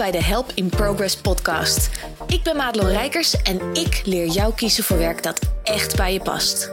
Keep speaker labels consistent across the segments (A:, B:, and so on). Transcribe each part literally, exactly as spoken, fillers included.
A: bij de Help in Progress podcast. Ik ben Madelon Rijkers en ik leer jou kiezen voor werk dat echt bij je past.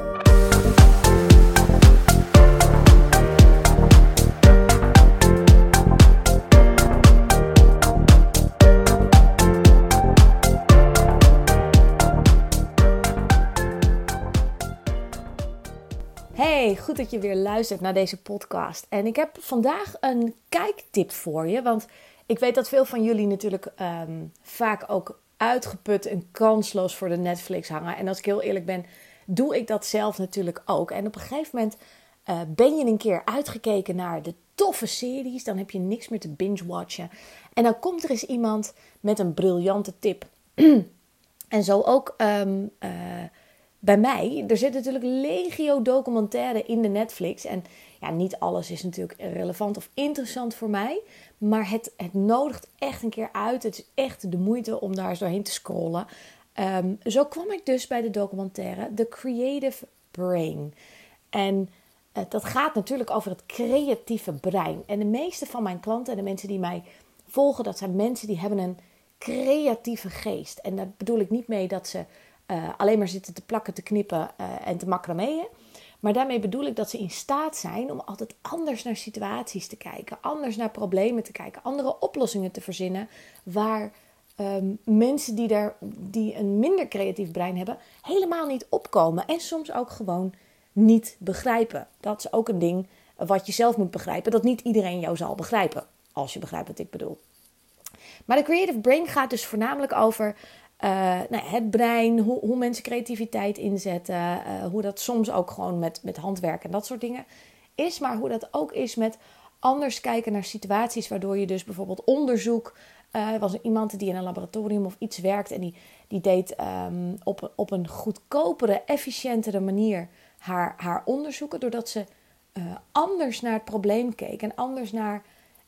A: Hey, goed dat je weer luistert naar deze podcast. En ik heb vandaag een kijktip voor je, want ik weet dat veel van jullie natuurlijk um, vaak ook uitgeput en kansloos voor de Netflix hangen. En als ik heel eerlijk ben, doe ik dat zelf natuurlijk ook. En op een gegeven moment uh, ben je een keer uitgekeken naar de toffe series. Dan heb je niks meer te binge-watchen. En dan komt er eens iemand met een briljante tip. En zo ook um, uh, bij mij. Er zit natuurlijk legio documentaire in de Netflix. En ja, niet alles is natuurlijk relevant of interessant voor mij. Maar het, het nodigt echt een keer uit. Het is echt de moeite om daar eens doorheen te scrollen. Um, zo kwam ik dus bij de documentaire The Creative Brain. En uh, dat gaat natuurlijk over het creatieve brein. En de meeste van mijn klanten en de mensen die mij volgen, dat zijn mensen die hebben een creatieve geest. En daar bedoel ik niet mee dat ze uh, alleen maar zitten te plakken, te knippen uh, en te macrameën. Maar daarmee bedoel ik dat ze in staat zijn om altijd anders naar situaties te kijken. Anders naar problemen te kijken. Andere oplossingen te verzinnen. Waar um, mensen die, daar, die een minder creatief brein hebben helemaal niet opkomen. En soms ook gewoon niet begrijpen. Dat is ook een ding wat je zelf moet begrijpen. Dat niet iedereen jou zal begrijpen. Als je begrijpt wat ik bedoel. Maar de Creative Brain gaat dus voornamelijk over Uh, nou, het brein, hoe, hoe mensen creativiteit inzetten, uh, hoe dat soms ook gewoon met, met handwerk en dat soort dingen is, maar hoe dat ook is met anders kijken naar situaties, waardoor je dus bijvoorbeeld onderzoek, uh, er was iemand die in een laboratorium of iets werkt en die, die deed um, op, op een goedkopere, efficiëntere manier haar, haar onderzoeken, doordat ze uh, anders naar het probleem keek en anders naar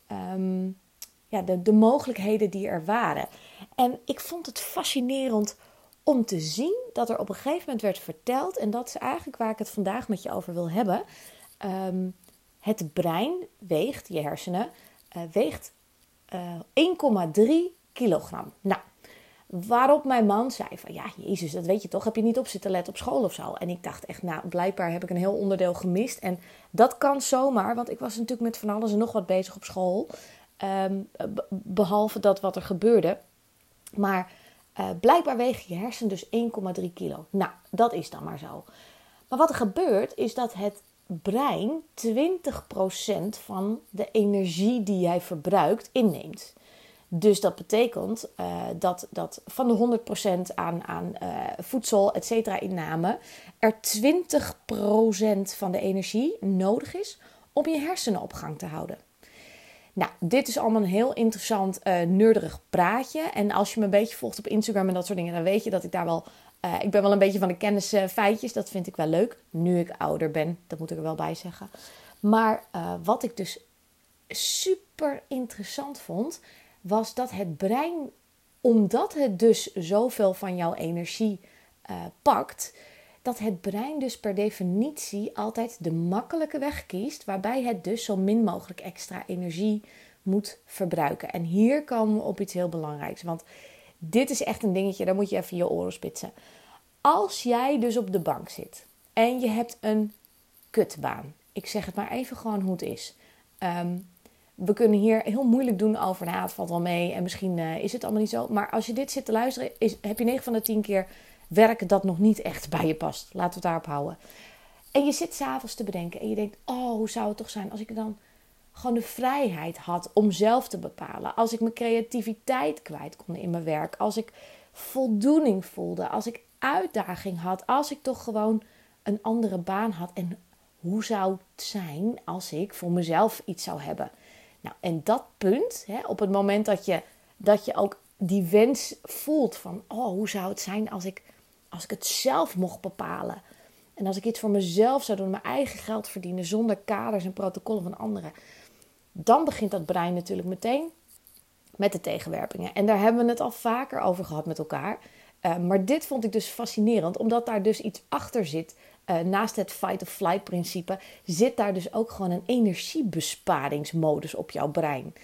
A: Um, Ja, de, de mogelijkheden die er waren. En ik vond het fascinerend om te zien dat er op een gegeven moment werd verteld, en dat is eigenlijk waar ik het vandaag met je over wil hebben. Um, het brein weegt, je hersenen, uh, weegt uh, één komma drie kilogram. Nou, waarop mijn man zei van, ja, jezus, dat weet je toch, heb je niet op zitten letten op school of zo? En ik dacht echt, nou, blijkbaar heb ik een heel onderdeel gemist. En dat kan zomaar, want ik was natuurlijk met van alles en nog wat bezig op school. Um, behalve dat wat er gebeurde. Maar uh, blijkbaar weeg je hersen dus één komma drie kilo. Nou, dat is dan maar zo. Maar wat er gebeurt is dat het brein twintig procent van de energie die jij verbruikt inneemt. Dus dat betekent uh, dat, dat van de honderd procent aan, aan uh, voedsel, et cetera, inname, er twintig procent van de energie nodig is om je hersenen op gang te houden. Nou, dit is allemaal een heel interessant, uh, nerderig praatje. En als je me een beetje volgt op Instagram en dat soort dingen, dan weet je dat ik daar wel... Uh, ik ben wel een beetje van de kennisfeitjes. Dat vind ik wel leuk. Nu ik ouder ben, dat moet ik er wel bij zeggen. Maar uh, wat ik dus super interessant vond, was dat het brein, omdat het dus zoveel van jouw energie uh, pakt, dat het brein dus per definitie altijd de makkelijke weg kiest, waarbij het dus zo min mogelijk extra energie moet verbruiken. En hier komen we op iets heel belangrijks, want dit is echt een dingetje, daar moet je even je oren spitsen. Als jij dus op de bank zit en je hebt een kutbaan, ik zeg het maar even gewoon hoe het is. Um, we kunnen hier heel moeilijk doen over, nou, het valt wel mee en misschien uh, is het allemaal niet zo. Maar als je dit zit te luisteren, is, heb je negen van de tien keer werk dat nog niet echt bij je past. Laten we het daarop houden. En je zit 's avonds te bedenken en je denkt, oh, hoe zou het toch zijn als ik dan gewoon de vrijheid had om zelf te bepalen. Als ik mijn creativiteit kwijt kon in mijn werk. Als ik voldoening voelde. Als ik uitdaging had. Als ik toch gewoon een andere baan had. En hoe zou het zijn als ik voor mezelf iets zou hebben? Nou, en dat punt, hè, op het moment dat je, dat je ook die wens voelt van, oh, hoe zou het zijn als ik, als ik het zelf mocht bepalen. En als ik iets voor mezelf zou doen, mijn eigen geld verdienen, zonder kaders en protocollen van anderen. Dan begint dat brein natuurlijk meteen met de tegenwerpingen. En daar hebben we het al vaker over gehad met elkaar. Uh, maar dit vond ik dus fascinerend, omdat daar dus iets achter zit. Uh, naast het fight-of-flight principe zit daar dus ook gewoon een energiebesparingsmodus op jouw brein.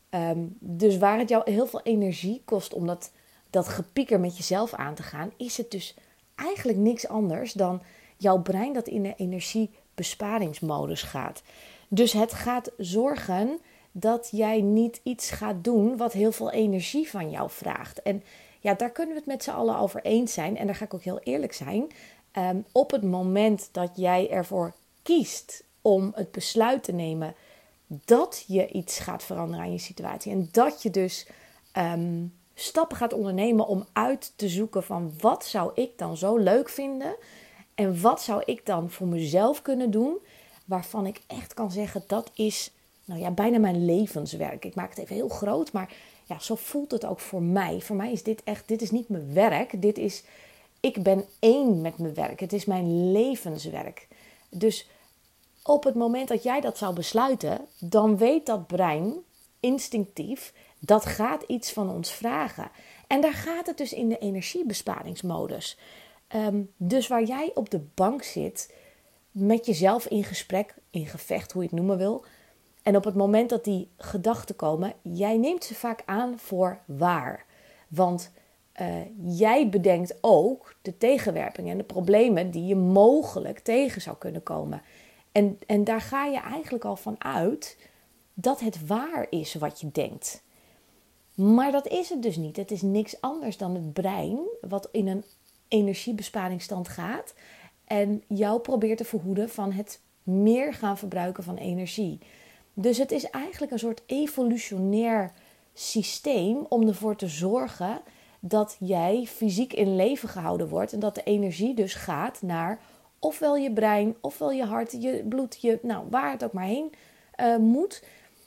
A: Um, dus waar het jou heel veel energie kost om dat, dat gepieker met jezelf aan te gaan, is het dus eigenlijk niks anders dan jouw brein dat in de energiebesparingsmodus gaat. Dus het gaat zorgen dat jij niet iets gaat doen wat heel veel energie van jou vraagt. En ja, daar kunnen we het met z'n allen over eens zijn. En daar ga ik ook heel eerlijk zijn. Um, op het moment dat jij ervoor kiest om het besluit te nemen dat je iets gaat veranderen aan je situatie. En dat je dus um, stappen gaat ondernemen om uit te zoeken van wat zou ik dan zo leuk vinden. En wat zou ik dan voor mezelf kunnen doen. Waarvan ik echt kan zeggen dat is nou ja, bijna mijn levenswerk. Ik maak het even heel groot, maar ja, zo voelt het ook voor mij. Voor mij is dit echt, dit is niet mijn werk. Dit is, ik ben één met mijn werk. Het is mijn levenswerk. Dus op het moment dat jij dat zou besluiten, dan weet dat brein instinctief, dat gaat iets van ons vragen. En daar gaat het dus in de energiebesparingsmodus. Um, dus waar jij op de bank zit, met jezelf in gesprek, in gevecht, hoe je het noemen wil. En op het moment dat die gedachten komen, jij neemt ze vaak aan voor waar. Want uh, jij bedenkt ook de tegenwerpingen en de problemen die je mogelijk tegen zou kunnen komen. En, en daar ga je eigenlijk al van uit dat het waar is wat je denkt. Maar dat is het dus niet. Het is niks anders dan het brein wat in een energiebesparingsstand gaat en jou probeert te verhoeden van het meer gaan verbruiken van energie. Dus het is eigenlijk een soort evolutionair systeem om ervoor te zorgen dat jij fysiek in leven gehouden wordt en dat de energie dus gaat naar ofwel je brein, ofwel je hart, je bloed, je, nou, waar het ook maar heen uh, moet.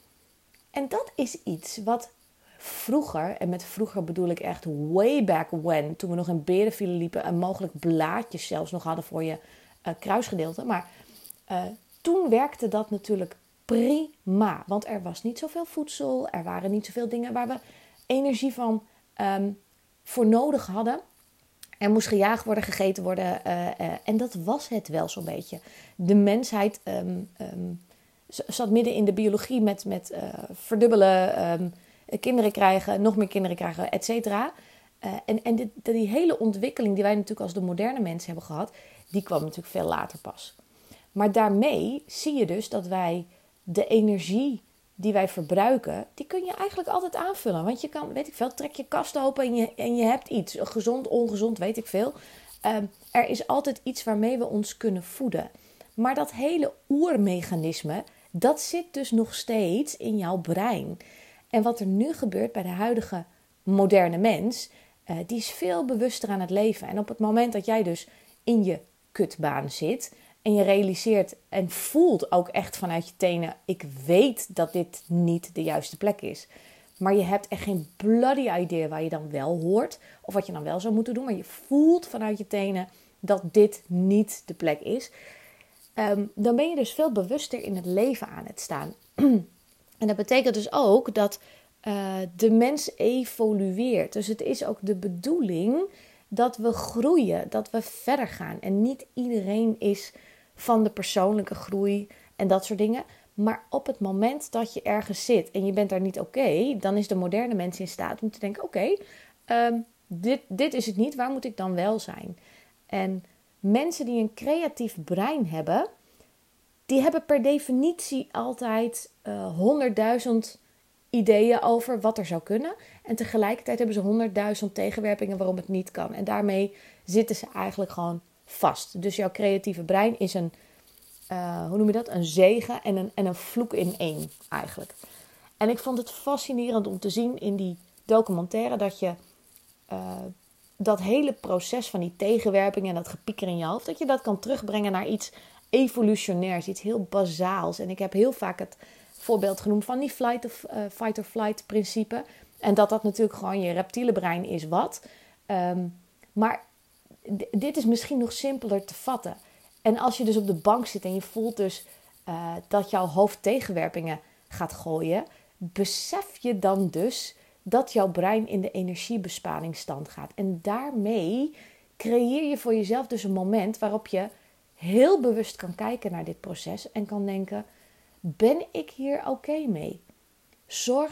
A: En dat is iets wat vroeger, en met vroeger bedoel ik echt way back when, toen we nog in berenfile liepen en mogelijk blaadjes zelfs nog hadden voor je uh, kruisgedeelte. Maar uh, toen werkte dat natuurlijk prima, want er was niet zoveel voedsel, er waren niet zoveel dingen waar we energie van um, voor nodig hadden. Er moest gejaagd worden, gegeten worden uh, uh, en dat was het wel zo'n beetje. De mensheid um, um, zat midden in de biologie met, met uh, verdubbelen, um, kinderen krijgen, nog meer kinderen krijgen, et cetera. Uh, en en die, die hele ontwikkeling die wij natuurlijk als de moderne mensen hebben gehad, die kwam natuurlijk veel later pas. Maar daarmee zie je dus dat wij de energie die wij verbruiken, die kun je eigenlijk altijd aanvullen. Want je kan, weet ik veel, trek je kast open en je, en je hebt iets. Gezond, ongezond, weet ik veel. Um, er is altijd iets waarmee we ons kunnen voeden. Maar dat hele oermechanisme, dat zit dus nog steeds in jouw brein. En wat er nu gebeurt bij de huidige moderne mens, uh, die is veel bewuster aan het leven. En op het moment dat jij dus in je kutbaan zit en je realiseert en voelt ook echt vanuit je tenen, ik weet dat dit niet de juiste plek is. Maar je hebt echt geen bloody idea waar je dan wel hoort of wat je dan wel zou moeten doen. Maar je voelt vanuit je tenen dat dit niet de plek is. Um, dan ben je dus veel bewuster in het leven aan het staan. En dat betekent dus ook dat uh, de mens evolueert. Dus het is ook de bedoeling dat we groeien, dat we verder gaan. En niet iedereen is van de persoonlijke groei en dat soort dingen. Maar op het moment dat je ergens zit en je bent daar niet oké, okay, dan is de moderne mens in staat om te denken, oké, okay, um, dit, dit is het niet, waar moet ik dan wel zijn? En mensen die een creatief brein hebben, die hebben per definitie altijd uh, honderdduizend ideeën over wat er zou kunnen. En tegelijkertijd hebben ze honderdduizend tegenwerpingen waarom het niet kan. En daarmee zitten ze eigenlijk gewoon vast. Dus jouw creatieve brein is een, uh, hoe noem je dat? Een zegen en een, en een vloek in één eigenlijk. En ik vond het fascinerend om te zien in die documentaire dat je uh, dat hele proces van die tegenwerping en dat gepieker in je hoofd, dat je dat kan terugbrengen naar iets evolutionairs, iets heel bazaals. En ik heb heel vaak het voorbeeld genoemd van die flight of, uh, fight or flight principe. En dat dat natuurlijk gewoon je reptiele brein is wat. Um, maar d- dit is misschien nog simpeler te vatten. En als je dus op de bank zit en je voelt dus uh, dat jouw hoofd tegenwerpingen gaat gooien, besef je dan dus dat jouw brein in de energiebesparingsstand gaat. En daarmee creëer je voor jezelf dus een moment waarop je heel bewust kan kijken naar dit proces en kan denken, ben ik hier oké mee? Zorg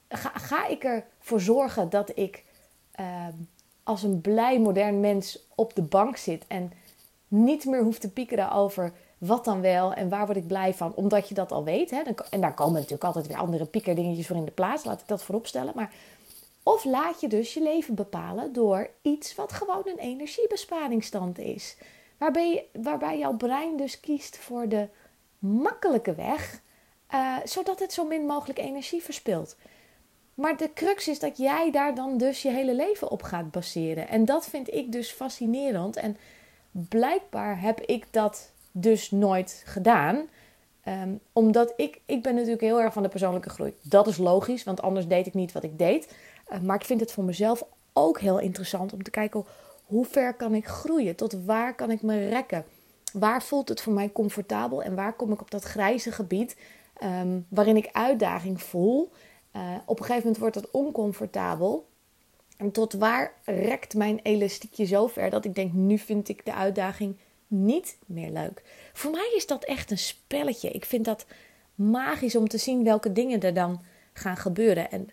A: ga, ga ik ervoor zorgen dat ik uh, als een blij modern mens op de bank zit en niet meer hoef te piekeren over wat dan wel en waar word ik blij van, omdat je dat al weet. Hè? En daar komen natuurlijk altijd weer andere piekerdingetjes voor in de plaats, laat ik dat voorop stellen. Maar of laat je dus je leven bepalen door iets wat gewoon een energiebesparingsstand is. Waarbij, waarbij jouw brein dus kiest voor de makkelijke weg, uh, zodat het zo min mogelijk energie verspilt. Maar de crux is dat jij daar dan dus je hele leven op gaat baseren. En dat vind ik dus fascinerend. En blijkbaar heb ik dat dus nooit gedaan. Um, omdat ik, ik ben natuurlijk heel erg van de persoonlijke groei. Dat is logisch, want anders deed ik niet wat ik deed. Uh, maar ik vind het voor mezelf ook heel interessant om te kijken hoe ver kan ik groeien? Tot waar kan ik me rekken? Waar voelt het voor mij comfortabel? En waar kom ik op dat grijze gebied um, waarin ik uitdaging voel? Uh, op een gegeven moment wordt dat oncomfortabel. En tot waar rekt mijn elastiekje zo ver dat ik denk, nu vind ik de uitdaging niet meer leuk. Voor mij is dat echt een spelletje. Ik vind dat magisch om te zien welke dingen er dan gaan gebeuren. En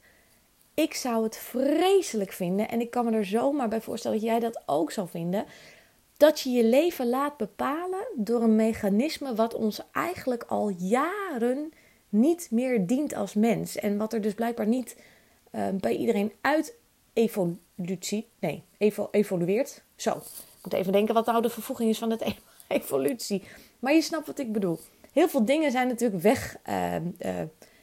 A: ik zou het vreselijk vinden, en ik kan me er zomaar bij voorstellen dat jij dat ook zou vinden, dat je je leven laat bepalen door een mechanisme wat ons eigenlijk al jaren niet meer dient als mens. En wat er dus blijkbaar niet uh, bij iedereen uit evolutie, nee, evo, evolueert. Zo, ik moet even denken wat nou de vervoeging is van het evolutie. Maar je snapt wat ik bedoel. Heel veel dingen zijn natuurlijk weg uh, uh,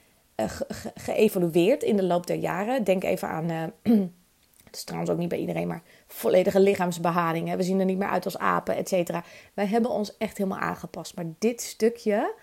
A: ge- ge- geëvolueerd in de loop der jaren. Denk even aan, uh, het is trouwens ook niet bij iedereen, maar volledige lichaamsbeharing. Hè? We zien er niet meer uit als apen, et cetera. Wij hebben ons echt helemaal aangepast. Maar dit stukje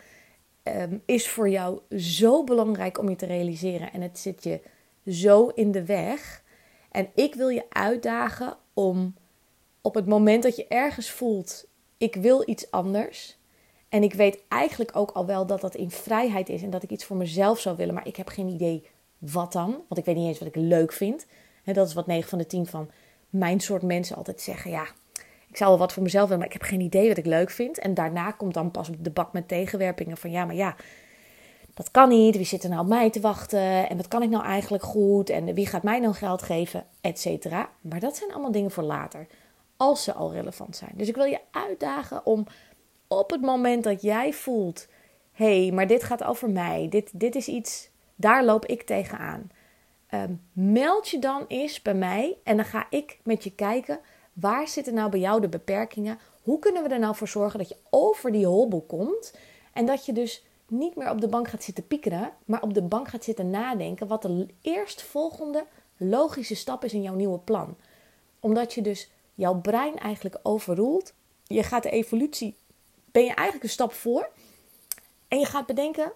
A: um, is voor jou zo belangrijk om je te realiseren. En het zit je zo in de weg. En ik wil je uitdagen om op het moment dat je ergens voelt, ik wil iets anders. En ik weet eigenlijk ook al wel dat dat in vrijheid is en dat ik iets voor mezelf zou willen. Maar ik heb geen idee wat dan. Want ik weet niet eens wat ik leuk vind. En dat is wat negen van de tien van mijn soort mensen altijd zeggen. Ja, ik zou wel wat voor mezelf willen, maar ik heb geen idee wat ik leuk vind. En daarna komt dan pas de bak met tegenwerpingen van ja, maar ja, dat kan niet. Wie zit er nou op mij te wachten? En wat kan ik nou eigenlijk goed? En wie gaat mij nou geld geven? Et cetera. Maar dat zijn allemaal dingen voor later. Als ze al relevant zijn. Dus ik wil je uitdagen om op het moment dat jij voelt, hé, hey, maar dit gaat over mij. Dit, dit is iets, daar loop ik tegenaan. Um, meld je dan eens bij mij en dan ga ik met je kijken, waar zitten nou bij jou de beperkingen? Hoe kunnen we er nou voor zorgen dat je over die hobbel komt en dat je dus niet meer op de bank gaat zitten piekeren, maar op de bank gaat zitten nadenken wat de eerstvolgende logische stap is in jouw nieuwe plan. Omdat je dus jouw brein eigenlijk overroelt. Je gaat de evolutie, ben je eigenlijk een stap voor. En je gaat bedenken,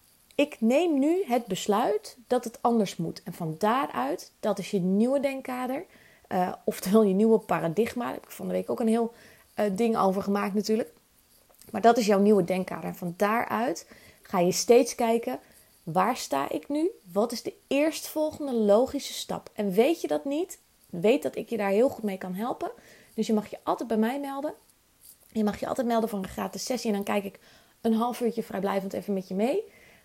A: ik neem nu het besluit dat het anders moet. En van daaruit, dat is je nieuwe denkkader. Uh, oftewel je nieuwe paradigma. Daar heb ik van de week ook een heel uh, ding over gemaakt natuurlijk. Maar dat is jouw nieuwe denkkader. En van daaruit ga je steeds kijken, waar sta ik nu? Wat is de eerstvolgende logische stap? En weet je dat niet? Weet dat ik je daar heel goed mee kan helpen. Dus je mag je altijd bij mij melden. Je mag je altijd melden voor een gratis sessie. En dan kijk ik een half uurtje vrijblijvend even met je mee.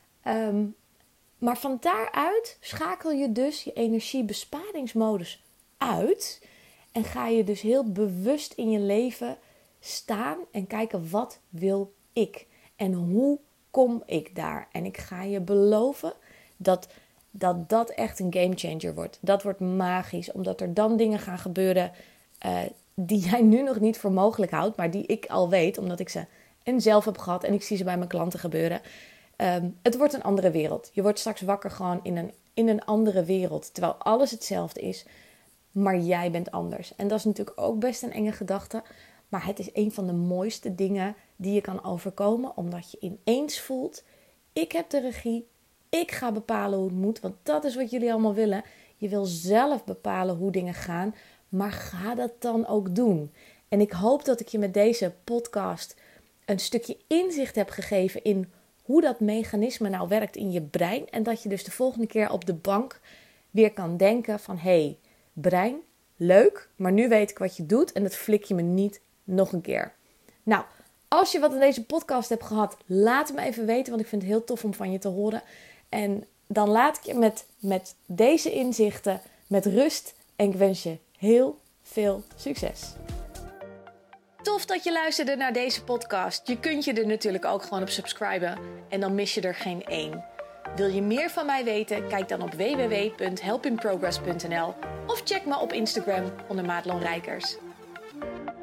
A: Um, maar van daaruit schakel je dus je energiebesparingsmodus uit. En ga je dus heel bewust in je leven staan en kijken, wat wil ik? En hoe kom ik daar? En ik ga je beloven dat dat, dat echt een gamechanger wordt. Dat wordt magisch, omdat er dan dingen gaan gebeuren uh, die jij nu nog niet voor mogelijk houdt, maar die ik al weet, omdat ik ze en zelf heb gehad en ik zie ze bij mijn klanten gebeuren. Um, het wordt een andere wereld. Je wordt straks wakker gewoon in een, in een andere wereld, terwijl alles hetzelfde is, maar jij bent anders. En dat is natuurlijk ook best een enge gedachte, maar het is een van de mooiste dingen die je kan overkomen, omdat je ineens voelt, ik heb de regie, ik ga bepalen hoe het moet, want dat is wat jullie allemaal willen. Je wil zelf bepalen hoe dingen gaan, maar ga dat dan ook doen. En ik hoop dat ik je met deze podcast een stukje inzicht heb gegeven in hoe dat mechanisme nou werkt in je brein. En dat je dus de volgende keer op de bank weer kan denken van, hé, hey, brein, leuk, maar nu weet ik wat je doet en dat flik je me niet nog een keer. Nou, als je wat aan deze podcast hebt gehad, laat het me even weten, want ik vind het heel tof om van je te horen. En dan laat ik je met, met deze inzichten met rust en ik wens je heel veel succes. Tof dat je luisterde naar deze podcast. Je kunt je er natuurlijk ook gewoon op subscriben en dan mis je er geen één. Wil je meer van mij weten? Kijk dan op w w w punt helpinprogress punt n l of check me op Instagram onder Madelon Rijkers.